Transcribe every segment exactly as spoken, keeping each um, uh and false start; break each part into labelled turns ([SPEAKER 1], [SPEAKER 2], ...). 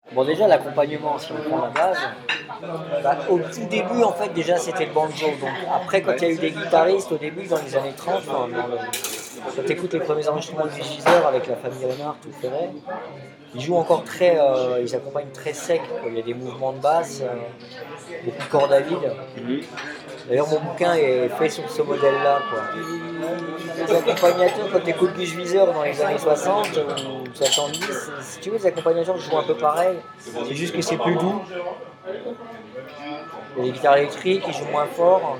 [SPEAKER 1] Bon, déjà, l'accompagnement, si on prend la base, bah, au tout début, en fait, déjà, c'était le banjo. Donc, après, quand il y a eu des guitaristes, au début, dans les années trente, enfin, dans le- quand tu écoutes les premiers enregistrements de Gisèle avec la famille Renard, tout Ferret, ils jouent encore très, euh, ils accompagnent très sec, quoi. Il y a des mouvements de basse, euh, beaucoup de cordes à vide.
[SPEAKER 2] Mhm.
[SPEAKER 1] D'ailleurs, mon bouquin est fait sur ce modèle-là, quoi. Les accompagnateurs, quand tu écoutes Gus Viseur dans les années soixante ou soixante-dix, si tu veux, les accompagnateurs jouent un peu pareil, c'est juste que c'est plus doux. Il y a des guitares électriques, ils jouent moins fort.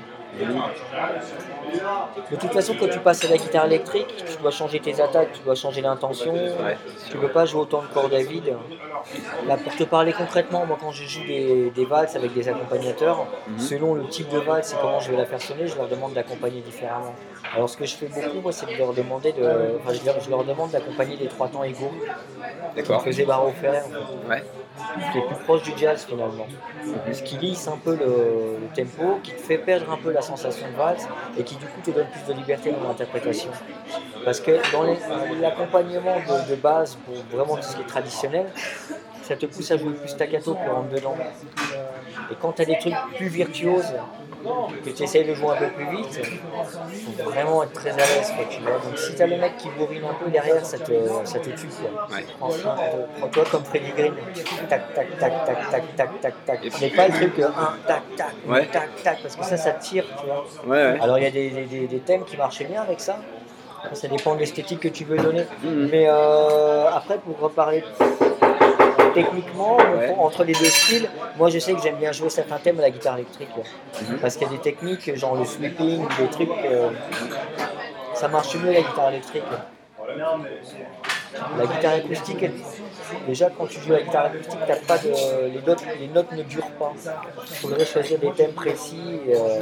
[SPEAKER 1] De toute façon, quand tu passes à la guitare électrique, tu dois changer tes attaques, tu dois changer l'intention.
[SPEAKER 2] Ouais.
[SPEAKER 1] Tu ne peux pas jouer autant de cordes à vide. Là, pour te parler concrètement, moi quand je joue des, des valses avec des accompagnateurs,
[SPEAKER 2] Mhm.
[SPEAKER 1] selon le type de valse et comment je vais la faire sonner, je leur demande d'accompagner différemment. Alors ce que je fais beaucoup, moi, c'est de leur demander de, enfin, je, leur, je leur demande d'accompagner des trois temps égaux.
[SPEAKER 2] D'accord.
[SPEAKER 1] Comme faisait Barreau Ferrer, en fait.
[SPEAKER 2] Ouais.
[SPEAKER 1] Qui est plus proche du jazz finalement. Ce qui lisse un peu le, le tempo, qui te fait perdre un peu la sensation de valse et qui du coup te donne plus de liberté dans l'interprétation. Parce que dans les- l'accompagnement de, de base, pour vraiment tout ce qui est traditionnel, ça te pousse à jouer plus staccato, plus rentre dedans. Et quand tu as des trucs plus virtuoses, que tu essayes de jouer un peu plus vite, il faut vraiment être très à l'aise, quoi, tu vois. Donc si tu as le mec qui bourrine un peu derrière, ça te, ça te tue, quoi.
[SPEAKER 2] Ouais.
[SPEAKER 1] Prends- Prends-toi comme Freddie Green, tac, tac, tac, tac, tac, tac, tac, tac. Mais pas le truc un, tac, tac,
[SPEAKER 2] Ouais.
[SPEAKER 1] tac, tac, parce que ça, ça tire, tu vois.
[SPEAKER 2] Ouais, ouais.
[SPEAKER 1] Alors il y a des, des- des- des thèmes qui marchaient bien avec ça. Ça dépend de l'esthétique que tu veux donner.
[SPEAKER 2] Mhm.
[SPEAKER 1] Mais euh, après, pour reparler techniquement,
[SPEAKER 2] Ouais.
[SPEAKER 1] entre les deux styles, moi je sais que j'aime bien jouer certains thèmes à la guitare électrique.
[SPEAKER 2] Mhm.
[SPEAKER 1] Parce qu'il y a des techniques, genre le sweeping, des trucs, euh, ça marche mieux la guitare électrique. La guitare acoustique, elle- déjà quand tu joues la guitare acoustique, t'as pas de, les, notes, les notes ne durent pas. Il faudrait choisir des thèmes précis. euh,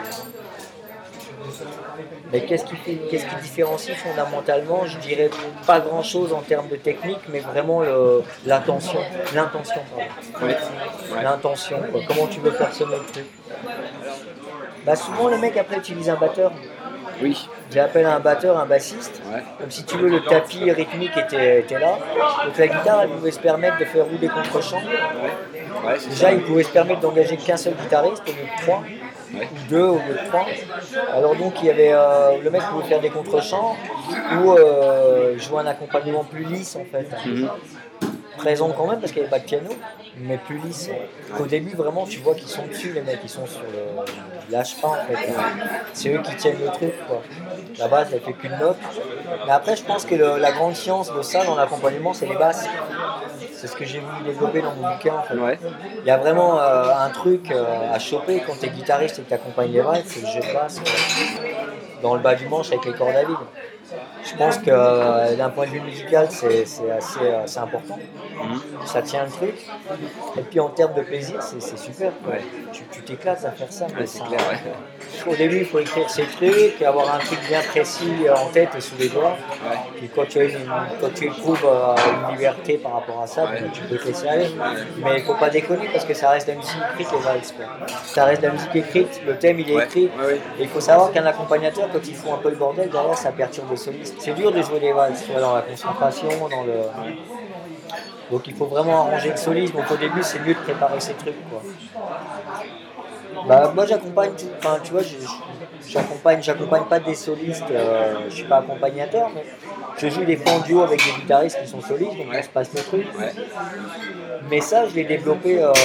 [SPEAKER 1] Mais qu'est-ce qui, fait, qu'est-ce qui différencie fondamentalement? Je dirais pas grand-chose en termes de technique, mais vraiment le- l'intention. L'intention, pardon.
[SPEAKER 2] Ouais. Ouais.
[SPEAKER 1] L'intention, quoi. Comment tu veux faire sonner le truc. Bah souvent les mecs après utilisent un batteur.
[SPEAKER 2] Oui.
[SPEAKER 1] J'appelle un batteur, un bassiste.
[SPEAKER 2] Ouais.
[SPEAKER 1] Comme si tu veux, le tapis rythmique était, était là. Donc la guitare, elle pouvait se permettre de faire rouler contre-champ.
[SPEAKER 2] Ouais. Ouais, c'est
[SPEAKER 1] Déjà,
[SPEAKER 2] ça.
[SPEAKER 1] il pouvait se permettre d'engager qu'un seul guitariste au lieu de trois,
[SPEAKER 2] Ouais.
[SPEAKER 1] ou deux au lieu de trois. Alors donc, il y avait euh, le mec pouvait faire des contre-champs ou euh, jouer un accompagnement plus lisse en fait.
[SPEAKER 2] Mhm.
[SPEAKER 1] Présent quand même parce qu'il n'y avait pas de piano, mais plus lisse. Au début, vraiment, tu vois qu'ils sont dessus, les mecs, ils sont sur le. Ils lâchent pas en fait. C'est eux qui tiennent le truc, quoi. La basse, elle fait qu'une note. Mais après, je pense que le- la grande science de ça dans l'accompagnement, c'est les basses. C'est ce que j'ai voulu développer dans mon bouquin en fait.
[SPEAKER 2] Ouais.
[SPEAKER 1] Il y a vraiment euh, un truc euh, à choper quand tu es guitariste et que tu accompagnes les basses, c'est le jeu de basse, quoi. Dans le bas du manche avec les cordes à vide. Je pense que euh, d'un point de vue musical, c'est, c'est assez, euh, c'est important.
[SPEAKER 2] Mhm.
[SPEAKER 1] Ça tient le truc. Et puis en termes de plaisir, c'est, c'est super, quoi.
[SPEAKER 2] Ouais.
[SPEAKER 1] Tu, tu t'éclates à faire ça. mais
[SPEAKER 2] Ouais, c'est
[SPEAKER 1] ça-
[SPEAKER 2] clair, ouais.
[SPEAKER 1] Au début, il faut écrire ses trucs, avoir un truc bien précis en tête et sous les doigts.
[SPEAKER 2] Ouais.
[SPEAKER 1] Puis quand tu, as une- quand tu éprouves euh, une liberté par rapport à ça,
[SPEAKER 2] Ouais.
[SPEAKER 1] ben, tu peux te laisser aller. Mais il faut pas déconner parce que ça reste de la musique écrite, les valses, quoi. Ça reste de la musique écrite, le thème il est
[SPEAKER 2] Ouais.
[SPEAKER 1] écrit.
[SPEAKER 2] Ouais, ouais.
[SPEAKER 1] Et il faut savoir qu'un accompagnateur, quand il fout un peu le bordel, derrière ça perturbe le soliste. C'est dur de jouer les valses, tu vois, dans la concentration, dans le. Donc il faut vraiment arranger le soliste. Donc au début, c'est mieux de préparer ces trucs, quoi. Bah, moi j'accompagne, tout- enfin tu vois, je- je- j'accompagne, j'accompagne pas des solistes, euh, je suis pas accompagnateur, mais je joue des fois en duo avec des guitaristes qui sont solistes, donc
[SPEAKER 2] Ouais.
[SPEAKER 1] on se passe le truc.
[SPEAKER 2] Ouais.
[SPEAKER 1] Mais ça, je l'ai développé euh,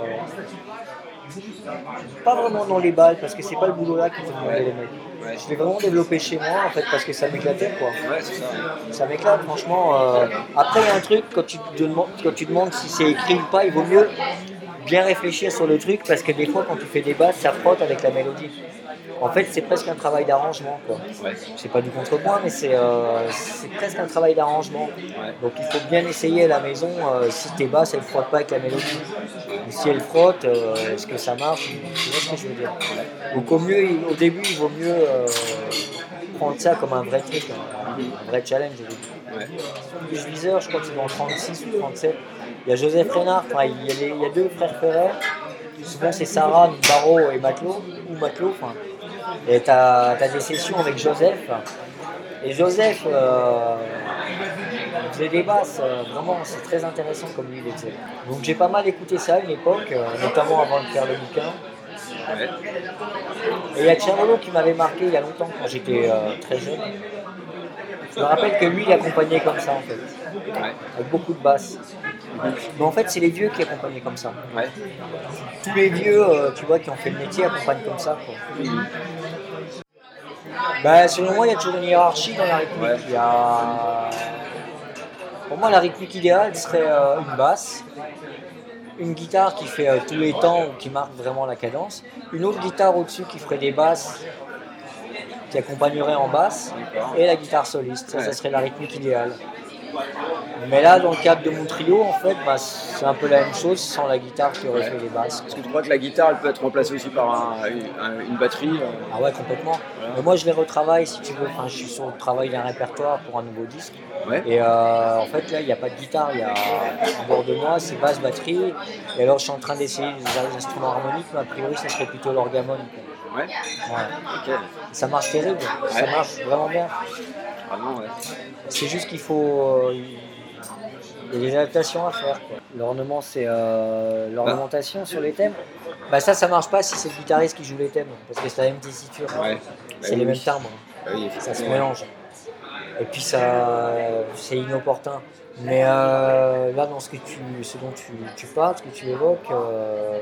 [SPEAKER 1] pas vraiment dans les balles, parce que c'est pas le boulot là qui fait demander
[SPEAKER 2] Ouais.
[SPEAKER 1] les mecs.
[SPEAKER 2] Ouais.
[SPEAKER 1] Je l'ai vraiment développé chez moi en fait parce que ça m'éclatait, quoi.
[SPEAKER 2] Ouais, c'est ça. Ouais.
[SPEAKER 1] Ça m'éclate franchement. euh. Après il y a un truc, quand tu te demandes, quand tu demandes si c'est écrit ou pas, il vaut mieux bien réfléchir sur le truc parce que des fois quand tu fais des basses, ça frotte avec la mélodie. En fait c'est presque un travail d'arrangement, quoi.
[SPEAKER 2] Ouais.
[SPEAKER 1] C'est pas du contrepoint mais c'est, euh, c'est presque un travail d'arrangement.
[SPEAKER 2] Ouais.
[SPEAKER 1] Donc il faut bien essayer à la maison euh, si tes basses elles frottent pas avec la mélodie. Ou si elles frottent, euh, est-ce que ça marche? Tu vois ce que je veux dire? Donc au mieux, il- au début il vaut mieux euh, prendre ça comme un vrai truc, un, un vrai challenge au début.
[SPEAKER 2] Ouais.
[SPEAKER 1] Gus Viseur, je crois que c'est dans le trente-six ou trente-sept. Il y a Joseph Reynard, enfin, il, y a les- il y a deux frères Ferrer. Souvent c'est Sarah, Barreau et Matelot, ou Matelot. Enfin. Et tu as des sessions avec Joseph. Et Joseph euh, faisait des basses, euh, vraiment, c'est très intéressant comme lui il les faisait. Donc j'ai pas mal écouté ça à une époque, euh, notamment avant de faire le bouquin.
[SPEAKER 2] Ouais.
[SPEAKER 1] Et il y a Tchermolo qui m'avait marqué il y a longtemps quand j'étais euh, très jeune. Je me rappelle que lui il accompagnait comme ça en fait,
[SPEAKER 2] Ouais.
[SPEAKER 1] avec beaucoup de basses. Mais en fait c'est les vieux qui accompagnaient comme ça.
[SPEAKER 2] Ouais.
[SPEAKER 1] Tous les vieux, euh, tu vois, qui ont fait le métier accompagnent comme ça. Quoi. Bah, selon moi, il y a toujours une hiérarchie dans la rythmique.
[SPEAKER 2] Ouais.
[SPEAKER 1] Il y a... Pour moi, la rythmique idéale serait euh, une basse, une guitare qui fait euh, tous les temps ou qui marque vraiment la cadence, une autre guitare au-dessus qui ferait des basses, qui accompagnerait en basse, et la guitare soliste. Ça,
[SPEAKER 2] Ouais.
[SPEAKER 1] ça serait la rythmique idéale. Mais là, dans le cadre de mon trio, en fait, bah, c'est un peu la même chose sans la guitare qui aurait
[SPEAKER 2] Ouais.
[SPEAKER 1] fait les basses.
[SPEAKER 2] Est-ce que tu crois que la guitare elle peut être remplacée aussi par un- une, un- une batterie euh,
[SPEAKER 1] Ah ouais, complètement.
[SPEAKER 2] Voilà.
[SPEAKER 1] Mais moi, je les retravaille si tu veux. Enfin, je suis sur le travail d'un répertoire pour un nouveau disque.
[SPEAKER 2] Ouais.
[SPEAKER 1] Et euh, en fait, là, il n'y a pas de guitare. Il y a en bord de moi, c'est basse, batterie. Et alors, je suis en train d'essayer des instruments harmoniques, mais a priori, ça serait plutôt l'orgamone. quoi.
[SPEAKER 2] Ouais.
[SPEAKER 1] Ouais.
[SPEAKER 2] Ok.
[SPEAKER 1] Ça marche terrible. Ça
[SPEAKER 2] Ouais.
[SPEAKER 1] marche vraiment bien.
[SPEAKER 2] Vraiment, ouais.
[SPEAKER 1] C'est juste qu'il faut. euh, Il y a des adaptations à faire. quoi. L'ornement, c'est euh, l'ornementation sur les thèmes. Bah ça, ça marche pas si c'est le guitariste qui joue les thèmes, parce que c'est la même tessiture.
[SPEAKER 2] Ouais.
[SPEAKER 1] C'est
[SPEAKER 2] Bah
[SPEAKER 1] les
[SPEAKER 2] oui.
[SPEAKER 1] mêmes timbres.
[SPEAKER 2] Bah oui,
[SPEAKER 1] Ça se
[SPEAKER 2] effectivement.
[SPEAKER 1] mélange. Et puis ça, c'est inopportun. Mais euh, là, dans ce, que tu, ce dont tu, tu parles, ce que tu évoques, euh,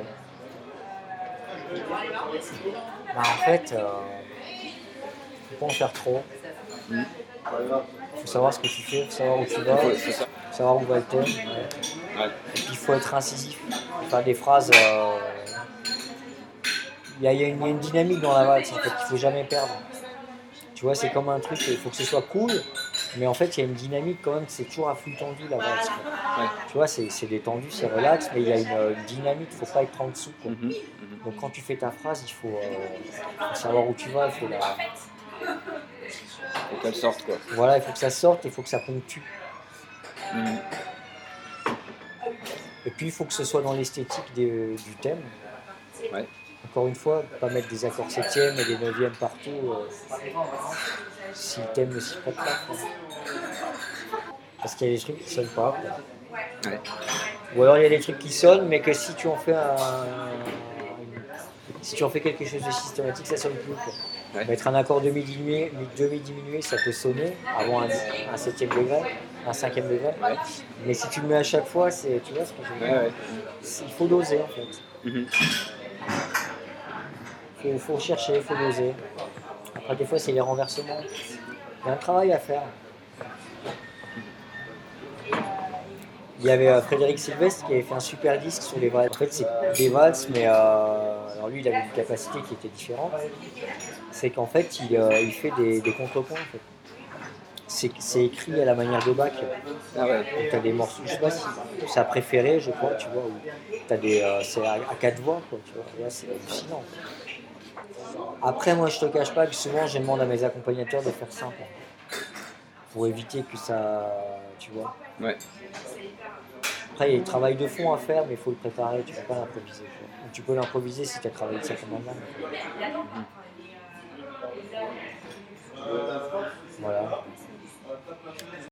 [SPEAKER 1] bah, en fait, euh, faut pas en faire trop.
[SPEAKER 2] Mm.
[SPEAKER 1] Faut savoir ce que tu fais, faut savoir où tu vas,
[SPEAKER 2] Faut- c'est ça.
[SPEAKER 1] faut savoir où va le thème. ouais.
[SPEAKER 2] Ouais.
[SPEAKER 1] Et puis il faut être incisif, faire des phrases. euh, Il y, a- il y a une, il y a une dynamique dans la valse en fait qu'il faut jamais perdre. Tu vois, c'est comme un truc, il faut que ce soit cool, mais en fait il y a une dynamique quand même, c'est toujours à flux tendu la valse. quoi.
[SPEAKER 2] Ouais.
[SPEAKER 1] Tu vois, c'est c'est détendu, c'est relax, mais il y a une, une dynamique, il ne faut pas être en dessous. quoi.
[SPEAKER 2] Mhm. Mhm.
[SPEAKER 1] Donc quand tu fais ta phrase, il faut, euh, faut savoir où tu vas, il faut la...
[SPEAKER 2] Faut qu'elle sorte quoi.
[SPEAKER 1] Voilà, il faut que ça sorte, il faut que ça ponctue.
[SPEAKER 2] Mhm.
[SPEAKER 1] Et puis il faut que ce soit dans l'esthétique des- du thème.
[SPEAKER 2] Ouais.
[SPEAKER 1] Encore une fois, pas mettre des accords septièmes et des neuvièmes partout, euh, si le thème ne s'y prête pas. quoi. Parce qu'il y a des trucs qui sonnent pas. quoi.
[SPEAKER 2] Ouais.
[SPEAKER 1] Ou alors il y a des trucs qui sonnent, mais que si tu en fais un, si tu en fais quelque chose de systématique, ça sonne plus. Quoi.
[SPEAKER 2] Ouais.
[SPEAKER 1] Mettre un accord demi-diminué, demi-diminué, ça peut sonner avant un, un septième degré, un cinquième degré.
[SPEAKER 2] Ouais.
[SPEAKER 1] Mais si tu le mets à chaque fois, c'est, tu vois ce que je veux
[SPEAKER 2] Ouais,
[SPEAKER 1] dire.
[SPEAKER 2] ouais.
[SPEAKER 1] C'est- Il faut doser en fait.
[SPEAKER 2] Mhm.
[SPEAKER 1] Il faut, faut chercher, il faut doser. Après, des fois, c'est les renversements. Il y a un travail à faire. Il y avait euh, Frédéric Sylvestre qui avait fait un super disque sur les valses. En fait, c'est des valses, mais euh, alors lui, il avait une capacité qui était différente. C'est qu'en fait, il, euh, il fait des, des contrepoints. En fait. C'est, c'est écrit à la manière de Bach.
[SPEAKER 2] Ah ouais.
[SPEAKER 1] Tu as des morceaux, je sais pas si c'est à préférer, je crois, tu vois, où t'as des, euh, c'est à, à quatre voix, quoi, tu vois. Là, c'est hallucinant. Après, moi, je te cache pas que souvent, je demande à mes accompagnateurs de faire simple. Pour éviter que ça, tu vois.
[SPEAKER 2] Ouais.
[SPEAKER 1] Après, il y a le travail de fond à faire, mais il faut le préparer, tu peux pas l'improviser. quoi. Donc, tu peux l'improviser si tu as travaillé de ça comme un Voilà.